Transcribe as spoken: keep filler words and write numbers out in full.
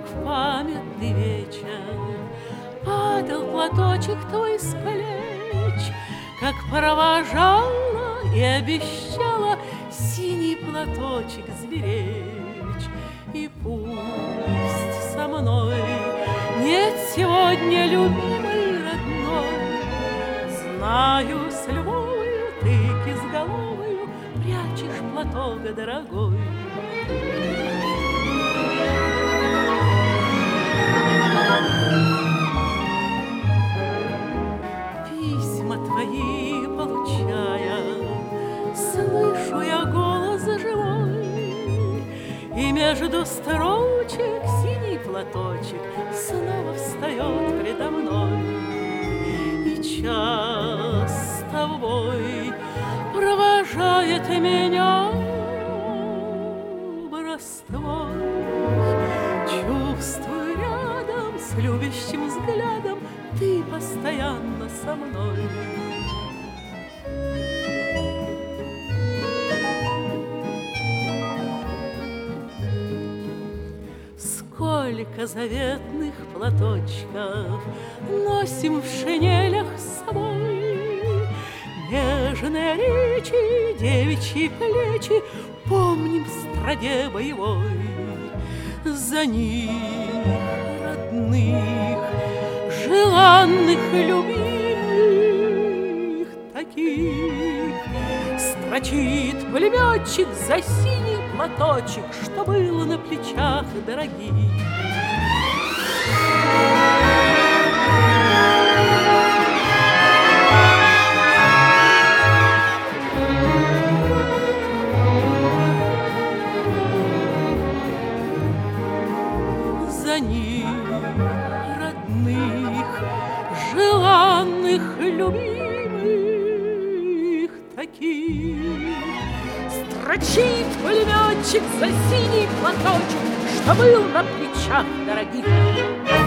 в памятный вечер падал платочек твой с плеч, как провожала и обещала синий платочек сберечь. И пусть со мной нет сегодня любимой родной, знаю, с любовью ты кизголовою прячешь платок дорогой. Письма твои получая, слышу я голос живой, и между строчек синий платочек снова встает предо мной. И час с тобой провожает меня образ твой. Чувствую рядом с любящим взглядом ты постоянно со мной. Сколько заветных платочков носим в шинелях с собой, нежные речи, девичьи плечи помним в страде боевой. За них, родных, желанных, любимых, таких строчит пулеметчик за синий платочек, что было на плечах дорогих. За них, родных, желанных, любимых, таких строчит пулеметчик за синий платочек, что был на плечах дорогих.